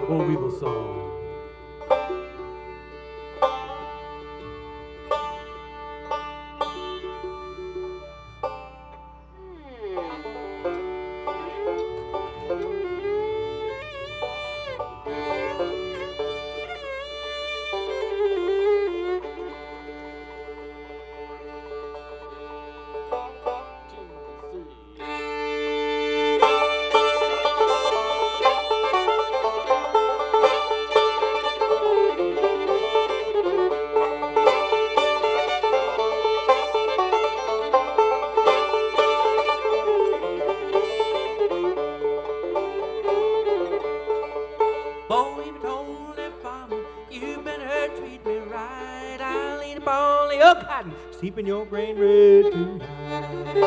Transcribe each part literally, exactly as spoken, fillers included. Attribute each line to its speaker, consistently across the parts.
Speaker 1: Boll Weevil song. Keeping your brain red tonight.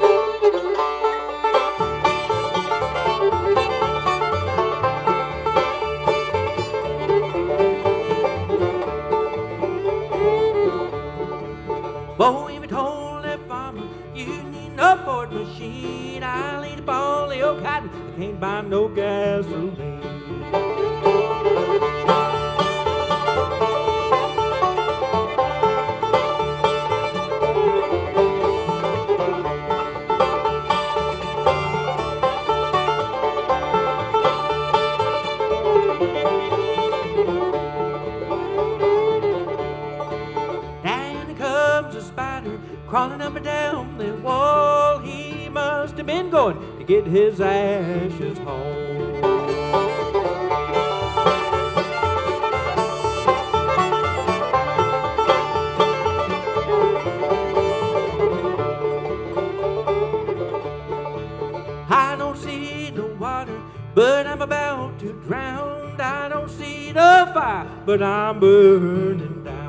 Speaker 1: Boy, if you told that farmer you need no Ford machine, I'll eat up all the old cotton. I can't buy no gasoline. Crawling up and down the wall, he must have been going to get his ashes home. I don't see the water, but I'm about to drown. I don't see the fire, but I'm burning down.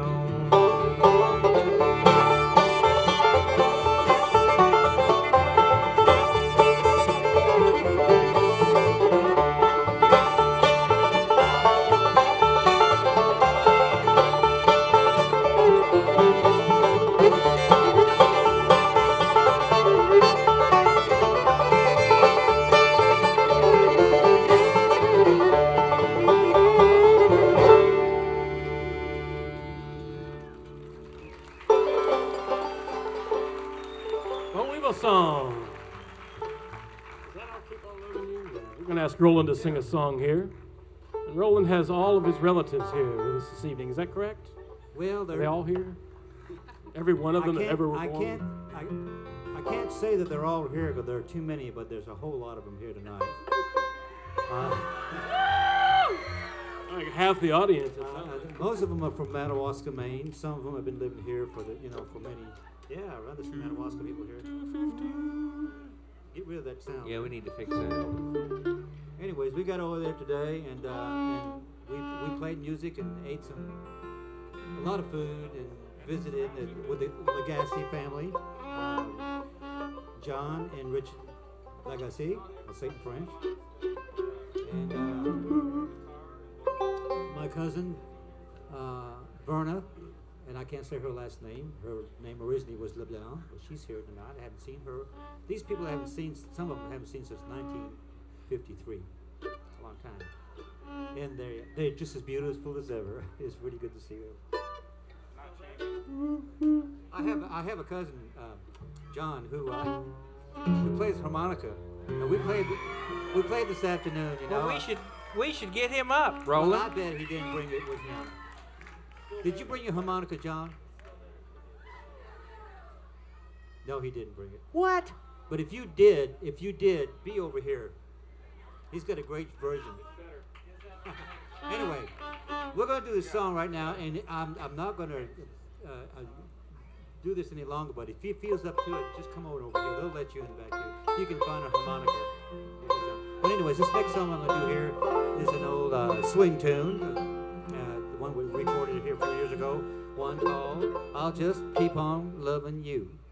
Speaker 1: Song. Is that our Keep On Loving You? We're going to ask Roland to sing a song here. And Roland has all of his relatives here with us this evening. Is that correct?
Speaker 2: Well,
Speaker 1: are they all here? Every one of them that ever were
Speaker 2: I
Speaker 1: born?
Speaker 2: Can't, I, I can't say that they're all here, but there are too many, but there's a whole lot of them here tonight. Uh,
Speaker 1: like half the audience.
Speaker 2: Uh, most of them are from Madawaska, Maine. Some of them have been living here for the, you know, for many. Yeah, right. There's some Madawaska people here. Get rid of that sound.
Speaker 3: Yeah, we need to fix that.
Speaker 2: Anyways, we got over there today, and uh, and we we played music and ate some a lot of food and visited uh, with the Lagasse family, um, John and Rich Lagasse. I'll say it in French. And uh, my cousin uh, Verna. And I can't say her last name. Her name originally was LeBlanc, but she's here tonight. I haven't seen her. These people I haven't seen, some of them I haven't seen since nineteen fifty-three. It's a long time. And they're, they're just as beautiful as ever. It's really good to see them. I have, I have a cousin, uh, John, who, uh, who plays harmonica. And we played, we played this afternoon. You know?
Speaker 3: Well, we should, we should get him up, Roland.
Speaker 2: Well, I bet he didn't bring it with him. Did you bring your harmonica, John? No, he didn't bring it.
Speaker 3: What?
Speaker 2: But if you did, if you did, be over here. He's got a great version. Anyway, we're going to do this song right now, and I'm, I'm not going to uh, uh, do this any longer, but if he feels up to it, just come over over here. They'll let you in back here. You can find a harmonica. But anyways, this next song I'm going to do here is an old uh, swing tune. One we recorded here a few years ago, one called I'll Just Keep On Loving You.